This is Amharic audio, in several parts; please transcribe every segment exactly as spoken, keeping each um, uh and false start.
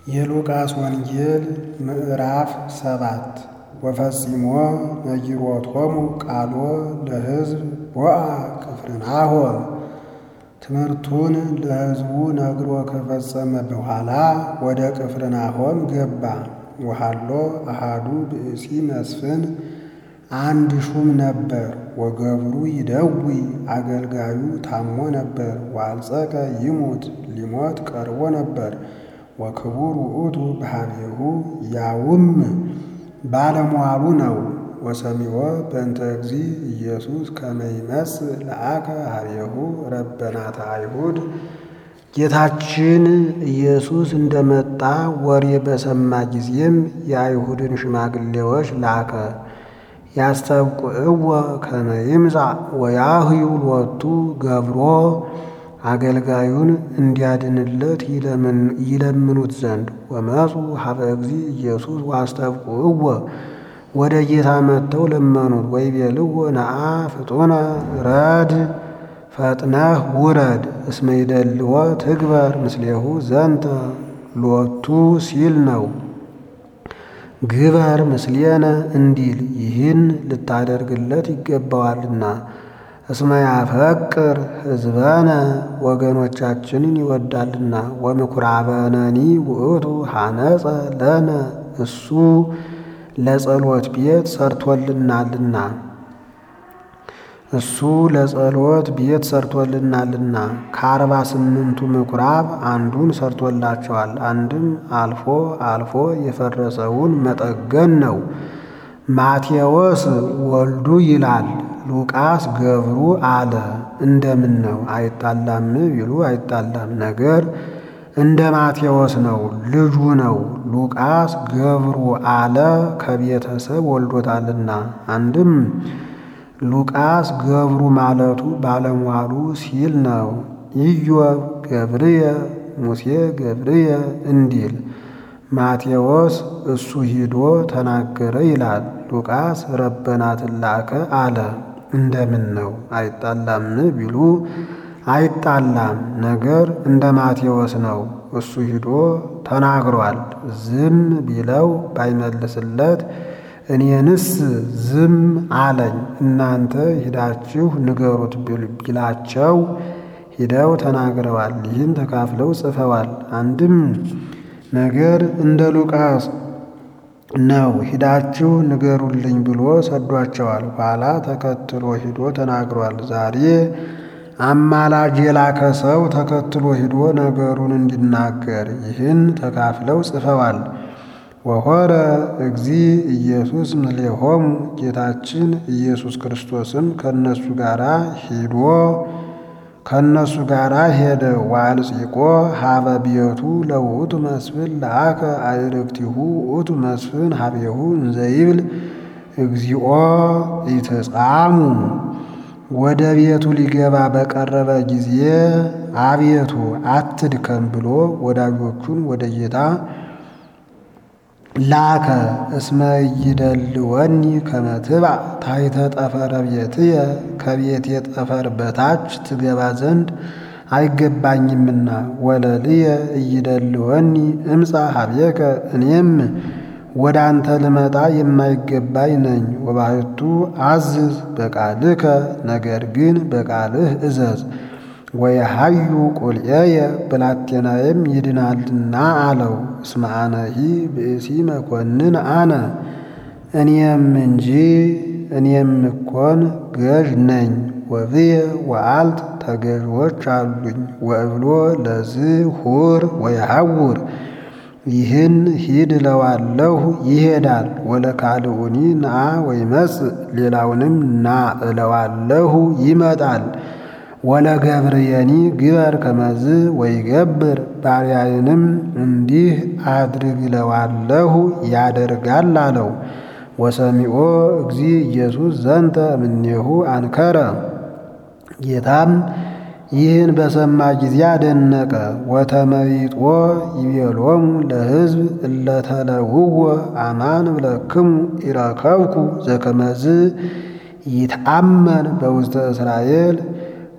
የሉቃስ ወንጌል ምዕራፍ ሰባት ወፈጺሞ ነጊሮቶሙ ቃሎ ለሕዝብ ቦአ ቅፍርናሆም። ትምህርቱን ለሕዝቡ ነግሮ ከፈጸመ በኋላ ወደ ቅፍርናሆም ገባ። ወሃሎ አሃዱ ብእሲ መስፍን፣ አንድ ሹም ነበር። ወገብሩ ይደዊ፣ አገልጋዩ ታሞ ነበር። ዋልጸቀ ይሙት፣ ሊሞት ቀርቦ ነበር። ወክቡር ውእቱ በኀቤሁ፣ ያውም ባለሟሉ ነው። ወሰሚዖ በእንተ እግዚእ ኢየሱስ ከመ ይመጽእ ለአከ ኀቤሁ ረበናተ አይሁድ። ጌታችን ኢየሱስ እንደመጣ ወሬ በሰማ ጊዜም የአይሁድን ሽማግሌዎች ላከ። ያስተብቁዕዎ ከመ ይምጻእ ወያህዩ ሎቱ ገብሮ፣ አገልጋዩን እንዲያድንለት ይለምኑት ዘንድ። ወመፁ ሀበ እግዚእ ኢየሱስ ዋስተብቁዕዎ፣ ወደ ጌታ መጥተው ለመኑት። ወይቤልዎ ነአ ፍጡነ ረድ፣ ፈጥነህ ውረድ። እስመ ይደልዎ ትግበር ምስሌሁ ዘንተ፣ ሎቱ ሲል ነው። ግበር ምስሌነ እንዲል ይህን ልታደርግለት ይገባዋልና። እስመ ያፈቅር ሕዝበነ፣ ወገኖቻችንን ይወዳልና። ወምኵራበነኒ ውእቱ ሐነጸ ለነ፣ እሱ ለጸሎት ቤት ሰርቶልናልና እሱ ለጸሎት ቤት ሰርቶልናልና። ከአርባ ስምንቱ ምኵራብ አንዱን ሰርቶላቸዋል። አንድም አልፎ አልፎ የፈረሰውን መጠገን ነው። ማቴዎስ ወልዱ ይላል፣ ሉቃስ ገብሩ አለ። እንደምን ነው አይጣላም ቢሉ አይጣላም፣ ነገር እንደ ማቴዎስ ነው፣ ልጁ ነው። ሉቃስ ገብሩ አለ፣ ከቤተሰብ ወልዶታልና። አንድም ሉቃስ ገብሩ ማለቱ ባለሟሉ ሲል ነው። ኢዮብ ገብርየ፣ ሙሴ ገብርየ እንዲል። ማቴዎስ እሱ ሂዶ ተናገረ ይላል። ሉቃስ ረበናትን ላከ አለ። እንደምን ነው አይጣላም ቢሉ አይጣላም፣ ነገር እንደ ማቴዎስ ነው፣ እሱ ሂዶ ተናግሯል። ዝም ቢለው ባይመልስለት እኔንስ ዝም አለኝ፣ እናንተ ሂዳችሁ ንገሩት ቢላቸው ሂደው ተናግረዋል። ይህን ተካፍለው ጽፈዋል። አንድም ነገር እንደ ሉቃስ ነው፣ ሂዳችሁ ንገሩልኝ ብሎ ሰዷቸዋል። ኋላ ተከትሎ ሂዶ ተናግሯል። ዛሬ አማላጅ የላከ ሰው ተከትሎ ሂዶ ነገሩን እንዲናገር ይህን ተካፍለው ጽፈዋል። ወሖረ እግዚእ ኢየሱስ እምኔሆሙ፣ ጌታችን ኢየሱስ ክርስቶስም ከነሱ ጋራ ሂዶ ከነሱ ጋራ ሄደ። ወአልጺቆ ሀበ ቤቱ ለውእቱ መስፍን ለአከ አዕርክቲሁ ውእቱ መስፍን ሀቤሁ እንዘ ይብል እግዚኦ ኢትጻሙ። ወደ ቤቱ ሊገባ በቀረበ ጊዜ አቤቱ አትድከም ብሎ ወዳጆቹን ወደ ጌታ ላከ። እስመ ይደልወኒ ከመ ትባእ ታሕተ ጠፈረ ቤትየ፣ ከቤቴ ጠፈር በታች ትገባ ዘንድ አይገባኝምና። ወለልየ እይደልወኒ እምጻ ሀቤከ፣ እኔም ወደ አንተ ልመጣ የማይገባኝ ነኝ። ወባሕቱ አዝዝ በቃልከ፣ ነገር ግን በቃልህ እዘዝ። ወየሐዩ ቁልኤየ፣ ብላቴናዬም ይድናልና አለው። እስመ አነሂ ብእሲ መኰንን አነ፣ እኔም እንጂ እኔም እኮን ገዥ ነኝ። ወብየ ወአልት፣ ተገዥዎች አሉኝ። ወእብሎ ለዝህ ሁር ወየሐውር፣ ይህን ሂድ እለዋለሁ ይሄዳል። ወለካልኡኒ ነአ ወይመጽእ፣ ሌላውንም ና እለዋለሁ ይመጣል። ወለገብርየኒ ግበር ከመዝ ወይገብር፣ ባሪያዬንም እንዲህ አድርግ እለዋለሁ ያደርጋል አለው። ወሰሚዖ እግዚእ ኢየሱስ ዘንተ እምኔሁ አንከረ፣ ጌታም ይህን በሰማ ጊዜ አደነቀ። ወተመይጦ ይቤሎሙ ለሕዝብ እለ ተለውዎ አማን እብለክሙ ኢረከብኩ ዘከመዝ ይትአመን በውስተ እስራኤል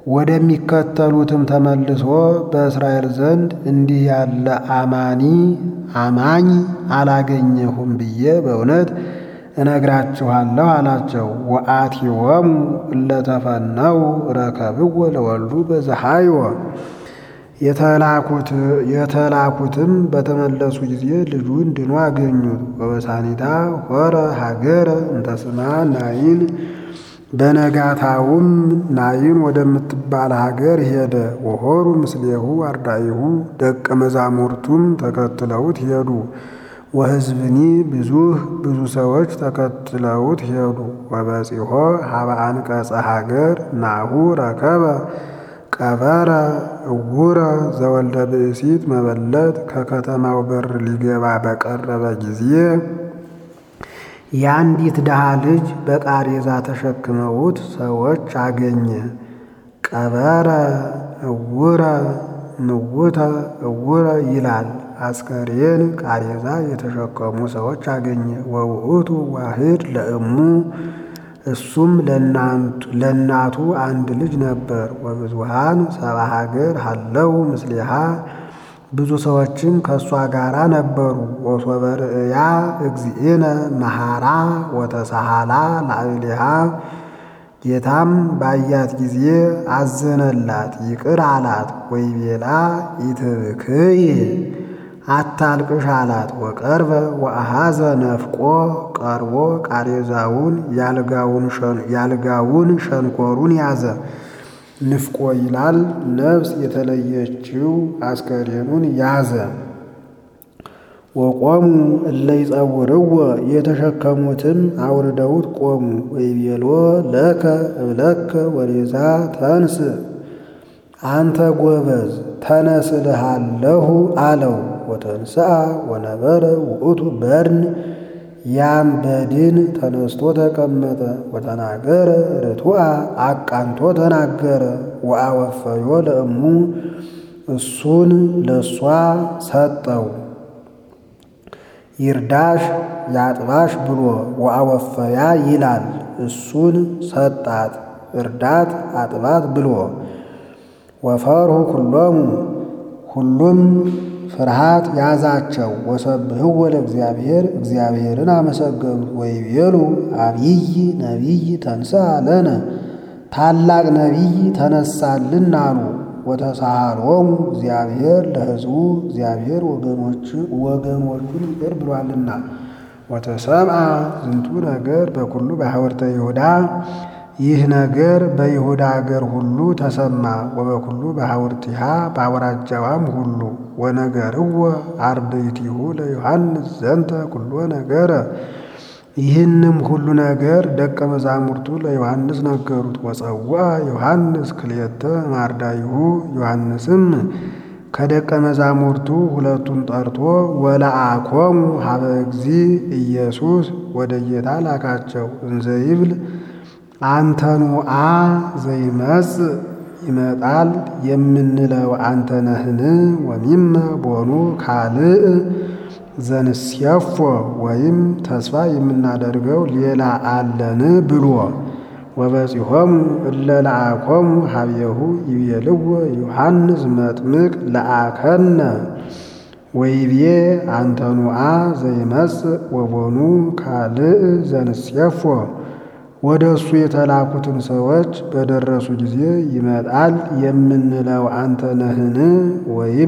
ወደሚከተሉትም ተመልሶ በእስራኤል ዘንድ እንዲህ ያለ አማኒ አማኝ አላገኘሁም ብዬ በእውነት እነግራችኋለሁ አላቸው። ወአቲዎሙ እለተፈነው ረከብዎ ለወልዱ በዘሃይወ የተላኩት የተላኩትም በተመለሱ ጊዜ ልጁን ድኖ አገኙት። ወበሳኒታ ሆረ ሀገረ እንተስማ ናይን በነጋታውም ናይን ወደምትባል ሀገር ሄደ። ወሆሩ ምስሌሁ አርዳኢሁ ደቀ መዛሙርቱም ተከትለውት ሄዱ። ወሕዝብኒ ብዙህ ብዙ ሰዎች ተከትለውት ሄዱ። ወበጺሖ ሀበ አንቀጸ ሀገር ናሁ ረከበ ቀበረ እውረ ዘወልደ ብእሲት መበለት ከከተማው በር ሊገባ በቀረበ ጊዜ የአንዲት ድሃ ልጅ በቃሬዛ ተሸክመውት ሰዎች አገኘ። ቀበረ እውረ ምውተ እውረ ይላል። አስከሬን ቃሬዛ የተሸከሙ ሰዎች አገኘ። ወውእቱ ዋህድ ለእሙ እሱም ለእናቱ አንድ ልጅ ነበር። ወብዙሃን ሰብአ ሀገር ሀለው ምስሌሃ ብዙ ሰዎችም ከእሷ ጋር ነበሩ። ወሶበ ርእያ እግዚእነ መሐራ ወተሳሃላ ላዕሌሃ ጌታም ባያት ጊዜ አዘነላት፣ ይቅር አላት። ወይቤላ ኢትብክይ አታልቅሽ አላት። ወቀርበ ወአሃዘ ነፍቆ ቀርቦ ቃሬዛውን ያልጋውን ሸንኮሩን ያዘ። ንፍቆ ይላል ነፍስ የተለየችው አስከሬኑን ያዘ። ወቆሙ እለ ይጸውርዎ የተሸከሙትም አውርደውት ቆሙ። ወይቤሎ ለከ እብለከ ወሬዛ ተንስ አንተ ጎበዝ ተነስልሃለሁ አለው። ወተንስአ ወነበረ ውእቱ በድን ያም በድን ተነስቶ ተቀመጠ። ወተናገረ ርቱዐ አቃንቶ ተናገረ። ወአወፈዮ ለእሙ እሱን ለሷ ሰጠው ይርዳሽ ያጥባሽ ብሎ ወአወፈያ ይላል። እሱን ሰጣት እርዳት አጥባት ብሎ ወፈርሁ ኩሎሙ ሁሉም ፍርሃት ያዛቸው። ወሰብህዎ ለእግዚአብሔር እግዚአብሔርን አመሰገኑት። ወይቤሉ አብይ ነቢይ ተንሥአ ለነ ታላቅ ነቢይ ተነሳልን አሉ። ወተሳሃሎሙ እግዚአብሔር ለሕዝቡ እግዚአብሔር ወገኖቹን ይቅር ብሏልና። ወተሰምዐ ዝንቱ ነገር በኩሉ በሐወርተ ይሁዳ ይህ ነገር በይሁዳ አገር ሁሉ ተሰማ። ወበኩሉ በሐውርቲሃ በአውራጃዋም ሁሉ ወነገርዎ አርድእቲሁ ለዮሐንስ ዘንተ ኩሎ ነገረ ይህንም ሁሉ ነገር ደቀ መዛሙርቱ ለዮሐንስ ነገሩት። ወጸውዐ ዮሐንስ ክልኤተ ማርዳይሁ ዮሐንስም ከደቀ መዛሙርቱ ሁለቱን ጠርቶ ወለአኮሙ ሀበ እግዚእ ኢየሱስ ወደ ጌታ ላካቸው። እንዘ ይብል አንተኑአ ዘይመጽእ ይመጣል የምንለው አንተ ነህን? ወሚመ ቦኑ ካልእ ዘንስየፎ ወይም ተስፋ የምናደርገው ሌላ አለን ብሎ ወበጺሖሙ እለ ለአኮሙ ሀቤሁ ይቤልዎ ዮሐንስ መጥምቅ ለአከነ ወይቤ አንተኑአ ዘይመጽእ ወቦኑ ካልእ ዘንስየፎ ወደ እሱ የተላኩትን ሰዎች በደረሱ ጊዜ ይመጣል የምንለው አንተ ነህን? ወይም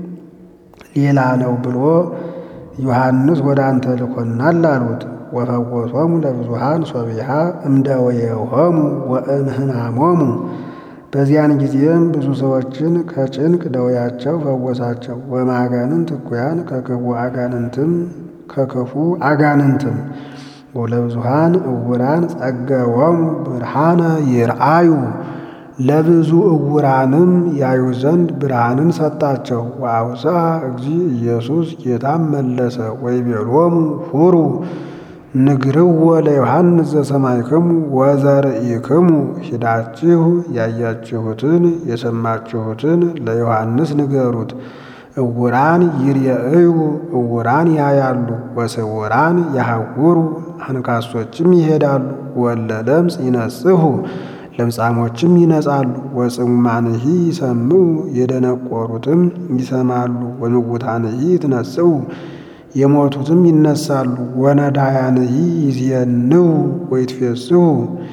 ሌላ ነው ብሎ ዮሐንስ ወደ አንተ ልኮናል አሉት። ወፈወሶሙ ለብዙሃን ሶቢሃ እምደዌሆሙ ወእምህማሞሙ በዚያን ጊዜም ብዙ ሰዎችን ከጭንቅ ደዌያቸው ፈወሳቸው። ወማጋንንት እኩያን ከክፉ አጋንንትም ከክፉ አጋንንትም ወለብዙሃን እውራን ጸገወሙ ብርሃነ ይርአዩ ለብዙ እውራንም ያዩ ዘንድ ብርሃንን ሰጣቸው። ወአውፅአ እግዚእ ኢየሱስ ጌታም መለሰ ወይቤሎሙ ሁሩ ንግርዎ ለዮሐንስ ዘሰማይክሙ ወዘርኢክሙ ሂዳችሁ ያያችሁትን የሰማችሁትን ለዮሐንስ ንገሩት። እውራን ይርኤዩ እውራን ያያሉ፣ ወስውራን ያሐውሩ አንካሶችም ይሄዳሉ። ወለ ለምጽ ይነጽሁ ለምጻሞችም ይነጻሉ። ወጽሙማንሂ ይሰምዑ የደነቆሩትም ይሰማሉ። ወምውታንሂ ይትነስኡ የሞቱትም ይነሳሉ። ወነዳያንሂ ይዜንው ወይትፌስሑ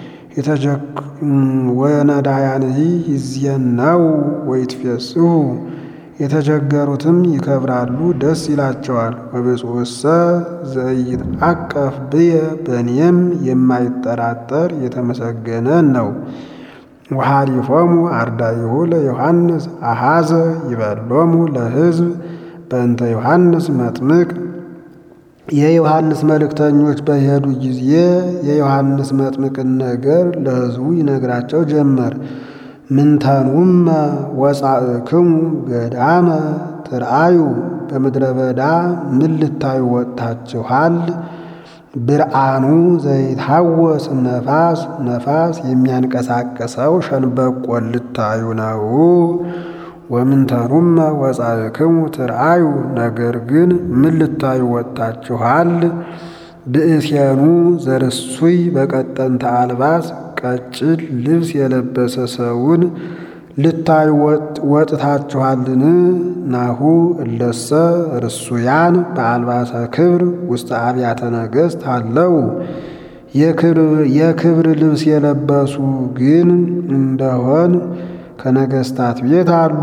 ወነዳያንሂ ይዜነው ወይትፌስሑ የተቸገሩትም ይከብራሉ፣ ደስ ይላቸዋል። ወብፁዕሰ ዘኢይትዐቀፍ ብየ በእኔም የማይጠራጠር የተመሰገነ ነው። ወሐሊፎሙ አርዳኢሁ ለዮሐንስ አሐዘ ይበሎሙ ለሕዝብ በእንተ ዮሐንስ መጥምቅ የዮሐንስ መልእክተኞች በሄዱ ጊዜ የዮሐንስ መጥምቅን ነገር ለሕዝቡ ይነግራቸው ጀመር። ምንተኑመ ወጻእክሙ ገዳመ ትርአዩ በምድረ በዳ ምን ልታዩ ወጥታችኋል? ብርአኑ ዘይትሐወስ ነፋስ ነፋስ የሚያንቀሳቅሰው ሸንበቆን ልታዩ ነው። ወምንተኑመ ወጻእክሙ ትርአዩ ነገር ግን ምን ልታዩ ወጥታችኋል? ብእሴኑ ዘርሱይ በቀጠንተ አልባስ ቀጭን ልብስ የለበሰ ሰውን ልታዩ ወጥታችኋልን? ናሁ እለሰ ርሱያን በአልባሰ ክብር ውስተ አብያተ ነገሥት አለው። የክብር ልብስ የለበሱ ግን እንደሆን ከነገሥታት ቤት አሉ።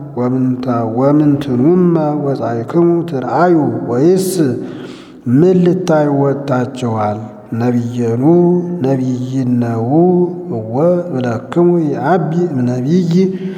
ወምንትኑመ ወጻእክሙ ትርአዩ ወይስ ምን ልታዩ ወጥታችኋል? ነቢየኑ ነቢይነው እወ እብለክሙ ይዐቢ እምነቢይ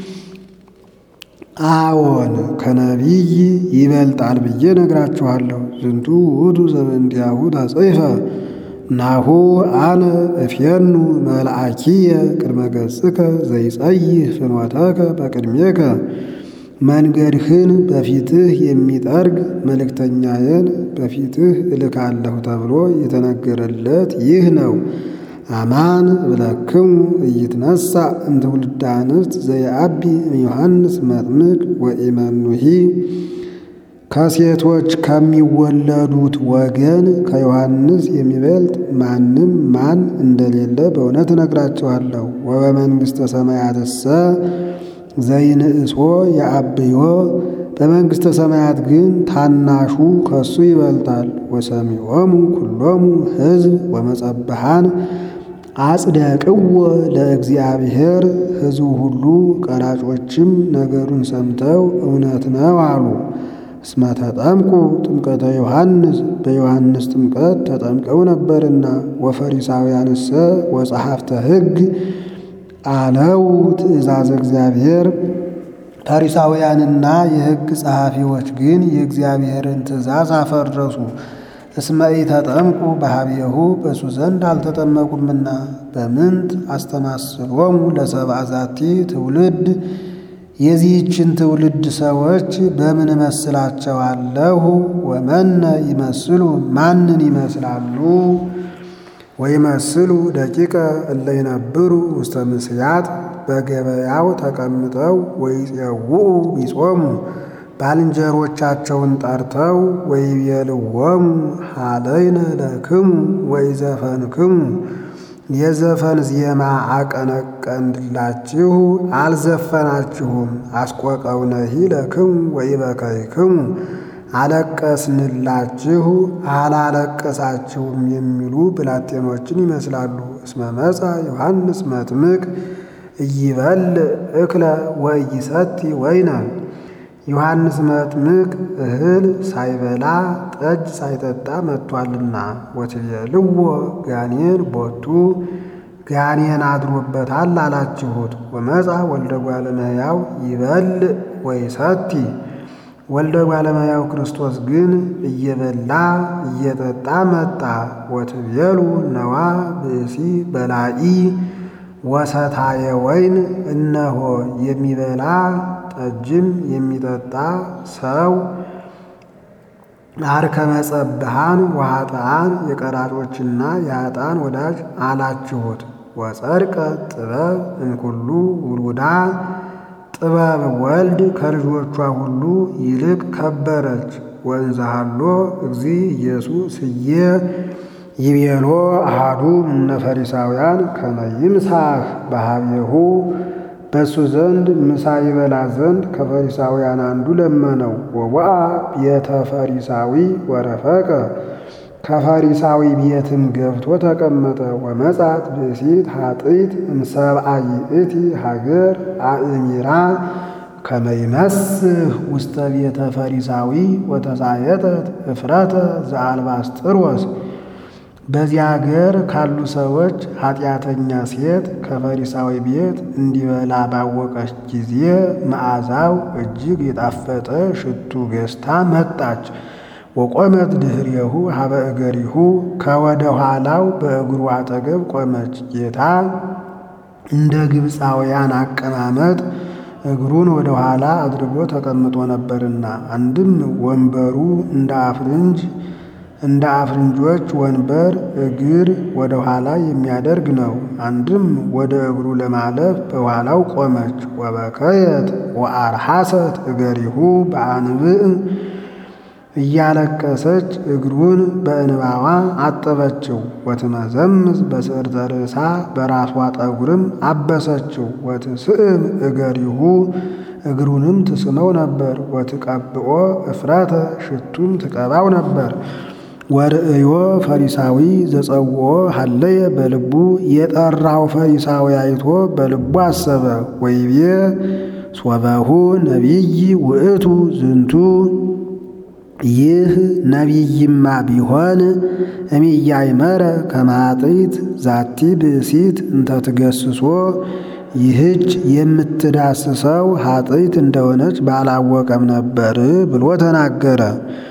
አዎን ከነቢይ ይበልጣል ብዬ ነግራችኋለሁ። ዝንቱ ውእቱ ዘበእንቲአሁ ተጽሕፈ ናሁ አነ እፌኑ መልአኪየ ቅድመ ገጽከ ዘይጸይህ ፍኖተከ በቅድሜከ መንገድህን በፊትህ የሚጠርግ መልእክተኛዬን በፊትህ እልካለሁ ተብሎ የተነገረለት ይህ ነው። አማን እብለክሙ ኢይትነሣ እምትውልደ አንስት ዘይዐቢ እምዮሐንስ መጥምቅ ወኢመኑሂ ከሴቶች ከሚወለዱት ወገን ከዮሐንስ የሚበልጥ ማንም ማን እንደሌለ በእውነት እነግራቸዋለሁ። ወበመንግሥተ ሰማያትሰ ዘይንእሶ የዐብዮ በመንግሥተ ሰማያት ግን ታናሹ ከሱ ይበልጣል። ወሰሚዖሙ ኩሎሙ ሕዝብ ወመጸብሃን አጽደቅዎ ለእግዚአብሔር ሕዝቡ ሁሉ ቀራጮችም ነገሩን ሰምተው እውነት ነው አሉ። እስመ ተጠምቁ ጥምቀተ ዮሐንስ በዮሐንስ ጥምቀት ተጠምቀው ነበርና። ወፈሪሳውያንሰ ወጸሐፍተ ሕግ አለው ትእዛዘ እግዚአብሔር ፈሪሳውያንና የሕግ ጸሐፊዎች ግን የእግዚአብሔርን ትእዛዝ አፈረሱ። እስመ ኢተጠምቁ በኀቤሁ በእሱ ዘንድ አልተጠመቁምና። በምንት አስተማስሎሙ ለሰብአ ዛቲ ትውልድ የዚህችን ትውልድ ሰዎች በምን እመስላቸዋለሁ? ወመነ ይመስሉ ማንን ይመስላሉ? ወይመስሉ ደቂቀ እለ ይነብሩ ውስተ ምስያት በገበያው ተቀምጠው ወይፄውኡ ቢጾሙ ባልንጀሮቻቸውን ጠርተው ወይቤልዎሙ ኀለይነ ለክሙ ወኢዘፈንክሙ የዘፈን ዜማ አቀነቀንላችሁ አልዘፈናችሁም። አስቆቀውነሂ ለክሙ ወኢበከይክሙ አለቀስንላችሁ አላለቀሳችሁም የሚሉ ብላቴኖችን ይመስላሉ። እስመ መጻ ዮሐንስ መጥምቅ ኢይበልዕ እክለ ወኢይሰቲ ወይነ ዮሐንስ መጥምቅ እህል ሳይበላ ጠጅ ሳይጠጣ መጥቷልና። ወትቤልዎ ጋኔን ቦቱ ጋኔን አድሮበታል አላችሁት። ወመጻ ወልደ እጓለ እመሕያው ይበልዕ ወይሰቲ ወልደ እጓለ እመሕያው ክርስቶስ ግን እየበላ እየጠጣ መጣ። ወትቤሉ ነዋ ብእሲ በላዒ ወሰታየ ወይን እነሆ የሚበላ ጠጅም የሚጠጣ ሰው አርከመ ጸብሃን ወኃጥአን የቀራጮችና የኃጥአን ወዳጅ አላችሁት። ወጸድቀ ጥበብ እምኩሉ ውሉዳ ጥበብ ወልድ ከልጆቿ ሁሉ ይልቅ ከበረች። ወእንዘ ሀሎ እግዚእ ኢየሱስ እየ ይቤሎ አሐዱ እምነ ፈሪሳውያን ከመ ይምሳህ በኀቤሁ በእሱ ዘንድ ምሳ ይበላ ዘንድ ከፈሪሳውያን አንዱ ለመነው። ወወአ ቤተ ፈሪሳዊ ወረፈቀ ከፈሪሳዊ ቤትም ገብቶ ተቀመጠ። ወመጻት ብእሲት ኃጢት እምሰብአ ይእቲ ሀገር አእሚራ ከመ ይመስህ ውስተ ቤተ ፈሪሳዊ ወተሳየጠት እፍረተ ዘአልባስጥሮስ። በዚያ አገር ካሉ ሰዎች ኃጢአተኛ ሴት ከፈሪሳዊ ቤት እንዲበላ ባወቀች ጊዜ መዓዛው እጅግ የጣፈጠ ሽቱ ገዝታ መጣች። ወቆመት ድኅሬሁ ሀበ እገሪሁ ከወደ ኋላው በእግሩ አጠገብ ቆመች። ጌታ እንደ ግብፃውያን አቀማመጥ እግሩን ወደ ኋላ አድርጎ ተቀምጦ ነበርና፣ አንድም ወንበሩ እንደ አፍርንጅ እንደ አፍርንጆች ወንበር እግር ወደ ኋላ የሚያደርግ ነው። አንድም ወደ እግሩ ለማለፍ በኋላው ቆመች። ወበከየት ወአርሐሰት እገሪሁ በአንብዕ እያለቀሰች እግሩን በእንባዋ አጠበችው። ወትመዘምዝ በስዕርተ ርእሳ በራሷ ጠጉርም አበሰችው። ወትስእም እገሪሁ እግሩንም ትስመው ነበር። ወትቀብኦ እፍረተ ሽቱም ትቀባው ነበር። ወርእዮ ፈሪሳዊ ዘጸውኦ ሀለየ በልቡ የጠራው ፈሪሳዊ አይቶ በልቡ አሰበ። ወይቤ ሶበሁ ነቢይ ውእቱ ዝንቱ ይህ ነቢይማ ቢሆን እምያእመረ ከመ ኃጢት ዛቲ ብእሲት እንተ ትገስጾ ይህች የምትዳስሰው ኃጢት እንደሆነች ባላወቀም ነበር ብሎ ተናገረ።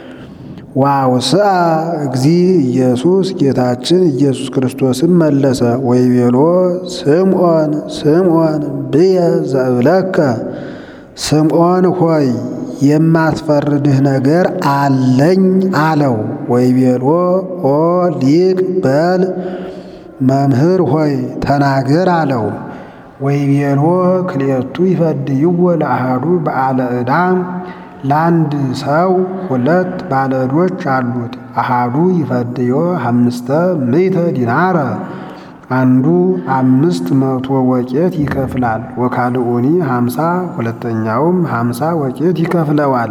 ወአውስአ እግዚእ ኢየሱስ ጌታችን ኢየሱስ ክርስቶስም መለሰ ወይቤሎ ስምዖን ስምዖን ብየ ዘእብለከ ስምዖን ሆይ የማትፈርድህ ነገር አለኝ አለው። ወይቤሎ ኦ ሊቅ በል መምህር ሆይ ተናገር አለው። ወይቤሎ ክልኤቱ ይፈድይዎ ለአሐዱ በዓለ ዕዳ ለአንድ ሰው ሁለት ባለ ዕዶች አሉት። አሐዱ ይፈድዮ አምስተ ምዕተ ዲናረ አንዱ አምስት መቶ ወቄት ይከፍላል። ወካልኡኒ ሀምሳ ሁለተኛውም ሀምሳ ወቄት ይከፍለዋል።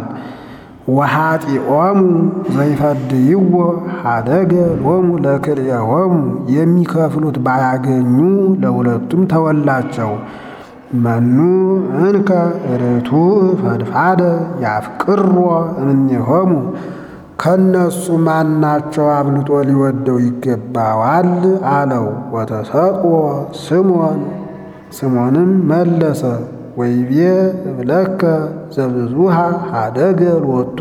ወኃጢኦሙ ዘይፈድይዎ ሀደገ ሎሙ ለክልኤሆሙ የሚከፍሉት ባያገኙ ለሁለቱም ተወላቸው። መኑ እንከ ርቱዕ ፈድፋደ ያፍቅሮ እምኔሆሙ ከነሱ ማናቸው አብልጦ ሊወደው ይገባዋል አለው። ወተሰጥኦ ስምዖን ስምዖንም መለሰ ወይቤ እብለከ ዘብዙሃ ሀደገ ሎቱ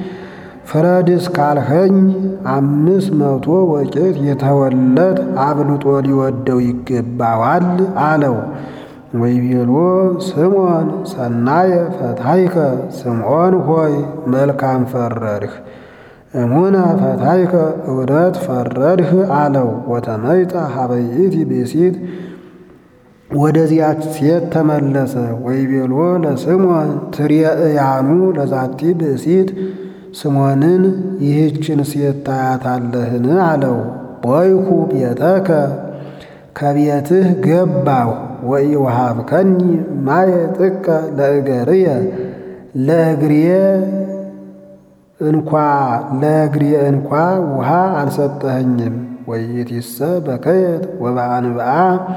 ፍረድስ ካልኸኝ አምስት መቶ ወቄት የተወለት አብልጦ ሊወደው ይገባዋል አለው። ወይቤሎ ስምዖን ሰናየ ፈታይከ ስምዖን ሆይ መልካም ፈረድህ። እሙነ ፈታይከ እውነት ፈረድህ አለው። ወተመይጠ ሀበ ይእቲ ብእሲት ወደዚያች ሴት ተመለሰ። ወይቤሎ ለስምዖን ትሬእያኑ ለዛቲ ብእሲት ስምዖንን ይህችን ሴት ታያታለህን አለው። ቦይኩ ቤተከ ከቤትህ ገባሁ ወኢወሀብከኒ ማየ ጥቀ ለእገርየ ለእግርየ እንኳ ለእግርየ እንኳ ውሃ አልሰጠኸኝም። ወይእቲሰ በከየት ወበአንብዓ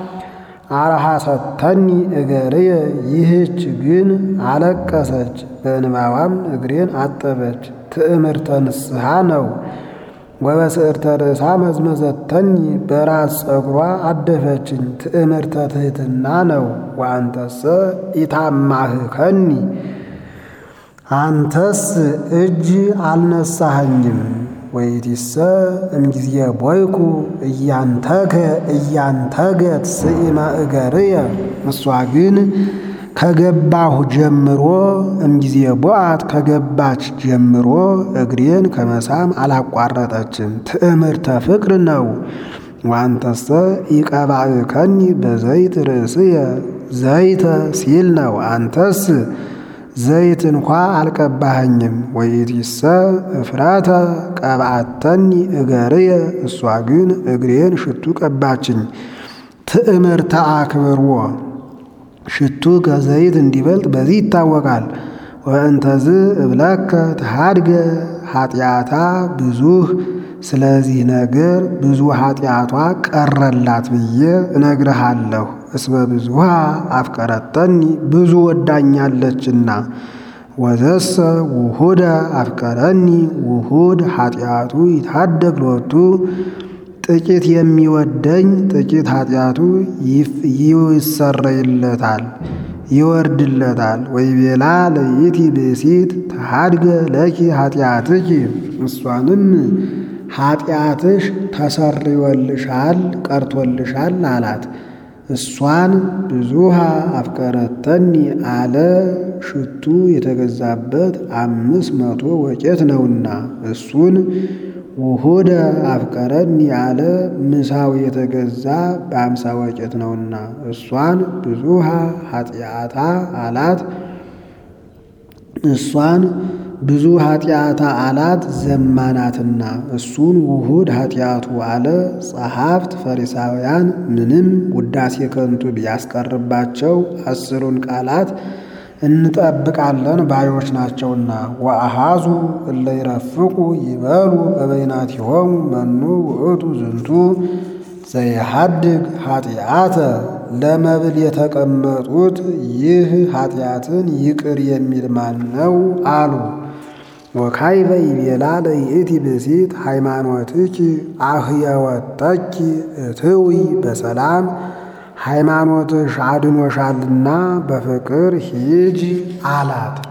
አርሐሰተኒ እገርየ ይህች ግን አለቀሰች በእንባዋም እግሬን አጠበች። ትዕምርተ ንስሐ ነው። ወበስዕርተ ርእሳ መዝመዘተኒ በራስ ጸጉሯ አደፈችኝ። ትዕምርተ ትሕትና ነው። ወአንተሰ ኢታማህከኒ አንተስ እጅ አልነሳኸኝም። ወይእቲሰ እምጊዜ ቦይኩ እያንተገ እያንተገት ስኢመ እገርየ እሷ ግን ከገባሁ ጀምሮ እምጊዜ ቦአት ከገባች ጀምሮ እግሬን ከመሳም አላቋረጠችም። ትዕምርተ ፍቅር ነው። ወአንተሰ ኢቀባእከኒ በዘይት ርእስየ ዘይተ ሲል ነው። አንተስ ዘይት እንኳ አልቀባኸኝም። ወይእቲሰ እፍረተ ቀብአተኒ እገርየ እሷ ግን እግሬን ሽቱ ቀባችኝ። ትእምርተ አክብርዎ ሽቱ ከዘይት እንዲበልጥ በዚህ ይታወቃል። ወእንተዝ እብለከ ተሃድገ ኃጢአታ ብዙህ ስለዚህ ነገር ብዙ ኃጢአቷ ቀረላት ብዬ እነግርሃለሁ። እስመ ብዙሃ አፍቀረተኒ ብዙ ወዳኛለችና። ወዘሰ ውሁደ አፍቀረኒ ውሁድ ኃጢአቱ ይታደግ ሎቱ ጥቂት የሚወደኝ ጥቂት ኃጢአቱ ይሰረይለታል ይወርድለታል። ወይቤላ ለይእቲ ብእሲት ተሃድገ ለኪ ኃጢአትኪ እሷንም ኃጢአትሽ ተሰርዮልሻል ቀርቶልሻል አላት። እሷን ብዙሃ አፍቀረተኒ አለ ሽቱ የተገዛበት አምስት መቶ ወቄት ነውና። እሱን ውሁደ አፍቀረኒ አለ ምሳው የተገዛ በአምሳ ወቄት ነውና። እሷን ብዙሃ ኃጢአታ አላት እሷን ብዙ ኃጢአታ አላት ዘማናትና። እሱን ውሁድ ኃጢአቱ አለ ጸሐፍት ፈሪሳውያን ምንም ውዳሴ ከንቱ ቢያስቀርባቸው አስሩን ቃላት እንጠብቃለን ባዮች ናቸውና። ወአሃዙ እለ ይረፍቁ ይበሉ በበይናቲሆሙ መኑ ውእቱ ዝንቱ ዘይሃድግ ኃጢአተ ለመብል የተቀመጡት ይህ ኃጢአትን ይቅር የሚል ማን ነው አሉ። ወካዕበ ይቤላ ለይእቲ ብእሲት ሃይማኖትኪ አህየወተኪ እትዊ በሰላም ሃይማኖትሽ አድኖሻልና በፍቅር ሂጂ አላት።